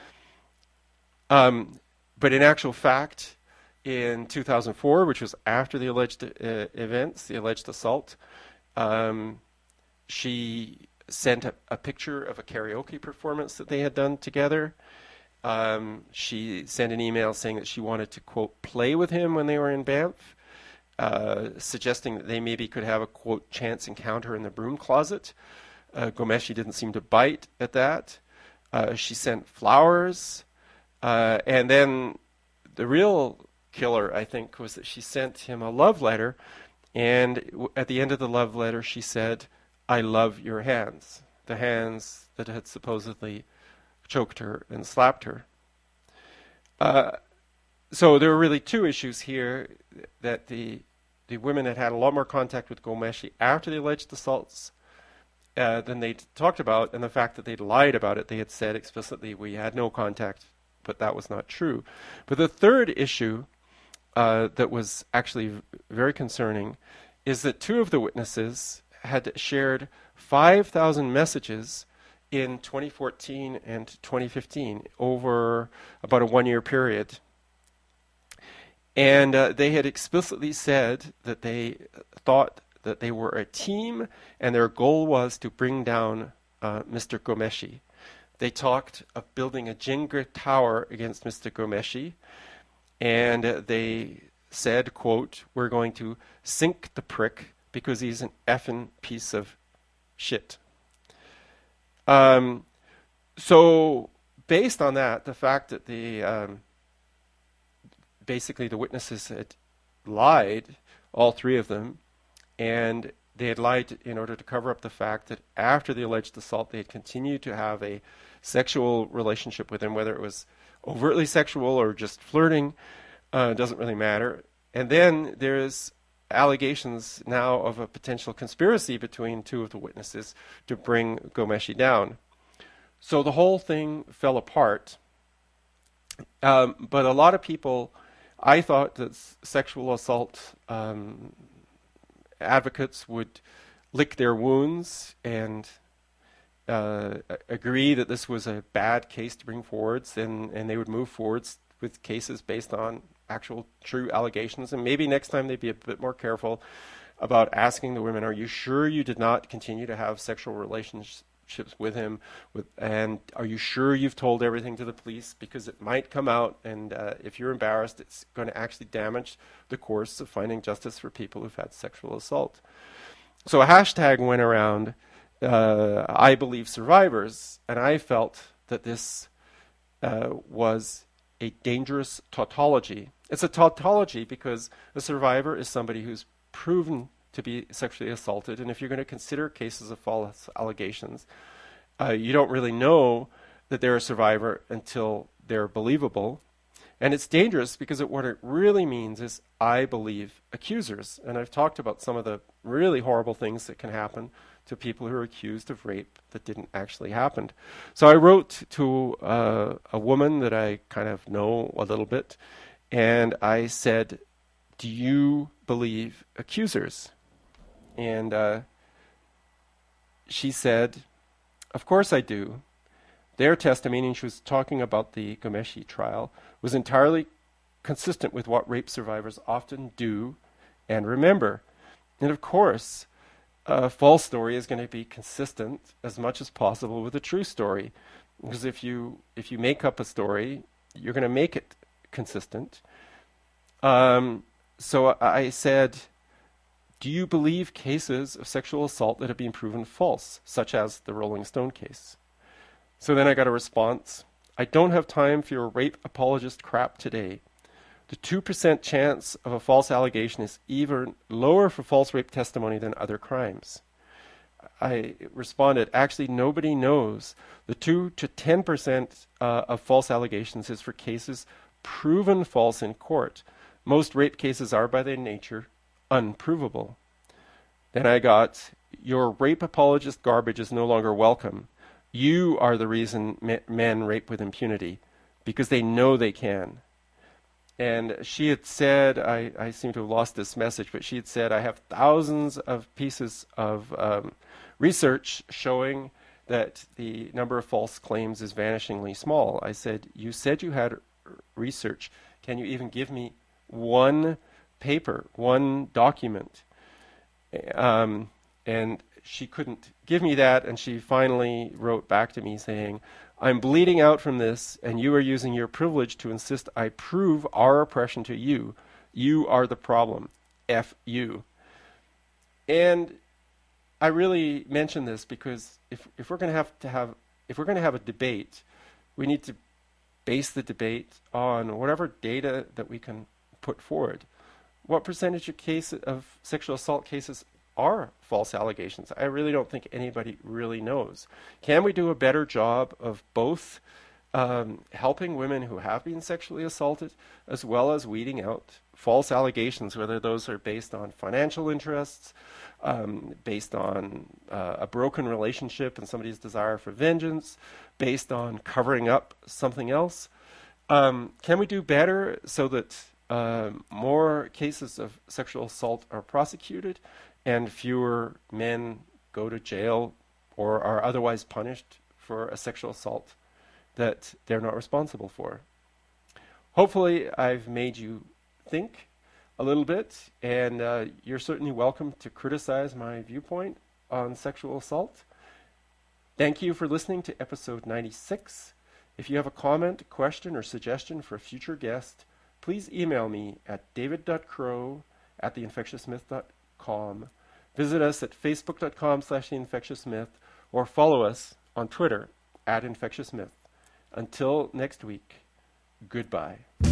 S1: Um, but in actual fact, in two thousand four, which was after the alleged uh, events, the alleged assault, um, she sent a, a picture of a karaoke performance that they had done together. Um, she sent an email saying that she wanted to, quote, play with him when they were in Banff, uh, suggesting that they maybe could have a, quote, chance encounter in the broom closet. Uh, Ghomeshi didn't seem to bite at that. Uh, she sent flowers. Uh, and then the real killer, I think, was that she sent him a love letter, and w- at the end of the love letter she said, "I love your hands," the hands that had supposedly choked her and slapped her. Uh, so there were really two issues here, that the the women had had a lot more contact with Ghomeshi after the alleged assaults uh, than they talked about, and the fact that they'd lied about it. They had said explicitly, we had no contact, but that was not true. But the third issue uh, that was actually v- very concerning is that two of the witnesses had shared five thousand messages in twenty fourteen and twenty fifteen over about a one-year period. And uh, they had explicitly said that they thought that they were a team and their goal was to bring down uh, Mister Ghomeshi. They talked of building a Jenga tower against Mister Ghomeshi, and uh, they said, quote, "We're going to sink the prick because he's an effing piece of shit." Um, so based on that, the fact that the um, basically the witnesses had lied, all three of them, and they had lied in order to cover up the fact that after the alleged assault they had continued to have a sexual relationship with him, whether it was overtly sexual or just flirting, uh, doesn't really matter. And then there's allegations now of a potential conspiracy between two of the witnesses to bring Ghomeshi down. So the whole thing fell apart. Um, but a lot of people, I thought that s- sexual assault um, advocates would lick their wounds and uh, agree that this was a bad case to bring forwards, and, and they would move forwards with cases based on actual true allegations. And maybe next time they'd be a bit more careful about asking the women, are you sure you did not continue to have sexual relationships with him? With, and are you sure you've told everything to the police? Because it might come out, and uh, if you're embarrassed, it's going to actually damage the course of finding justice for people who've had sexual assault. So a hashtag went around, uh, I believe survivors, and I felt that this uh, was a dangerous tautology. It's a tautology because a survivor is somebody who's proven to be sexually assaulted, and if you're going to consider cases of false allegations, uh, you don't really know that they're a survivor until they're believable. And it's dangerous because it, what it really means is I believe accusers. And I've talked about some of the really horrible things that can happen to people who are accused of rape that didn't actually happen. So I wrote to uh, a woman that I kind of know a little bit, and I said, do you believe accusers? And uh, she said, of course I do. Their testimony, and she was talking about the Ghomeshi trial, was entirely consistent with what rape survivors often do and remember. And of course, a false story is going to be consistent as much as possible with a true story. Because if you if you make up a story, you're going to make it consistent. Um, so I said, do you believe cases of sexual assault that have been proven false, such as the Rolling Stone case? So then I got a response. I don't have time for your rape apologist crap today. The two percent chance of a false allegation is even lower for false rape testimony than other crimes. I responded, actually, nobody knows. The two to ten percent uh, of false allegations is for cases proven false in court. Most rape cases are, by their nature, unprovable. Then I got, your rape apologist garbage is no longer welcome. You are the reason men rape with impunity, because they know they can. And she had said, I, I seem to have lost this message, but she had said, I have thousands of pieces of um, research showing that the number of false claims is vanishingly small. I said, you said you had research. Can you even give me one paper, one document? Um, and she couldn't give me that, and she finally wrote back to me saying, I'm bleeding out from this, and you are using your privilege to insist I prove our oppression to you. You are the problem. F you. And I really mention this because if if we're going to have to have if we're going to have a debate, we need to base the debate on whatever data that we can put forward. What percentage of cases of sexual assault cases are false allegations? I really don't think anybody really knows. Can we do a better job of both um, helping women who have been sexually assaulted, as well as weeding out false allegations, whether those are based on financial interests, um, based on uh, a broken relationship and somebody's desire for vengeance, based on covering up something else? Um, can we do better so that uh, more cases of sexual assault are prosecuted and fewer men go to jail or are otherwise punished for a sexual assault that they're not responsible for? Hopefully I've made you think a little bit, and uh, you're certainly welcome to criticize my viewpoint on sexual assault. Thank you for listening to episode ninety-six. If you have a comment, question, or suggestion for a future guest, please email me at david dot crow at the infectious myth dot com. Visit us at facebook dot com slash the infectious myth, or follow us on Twitter at infectious myth. Until next week, goodbye.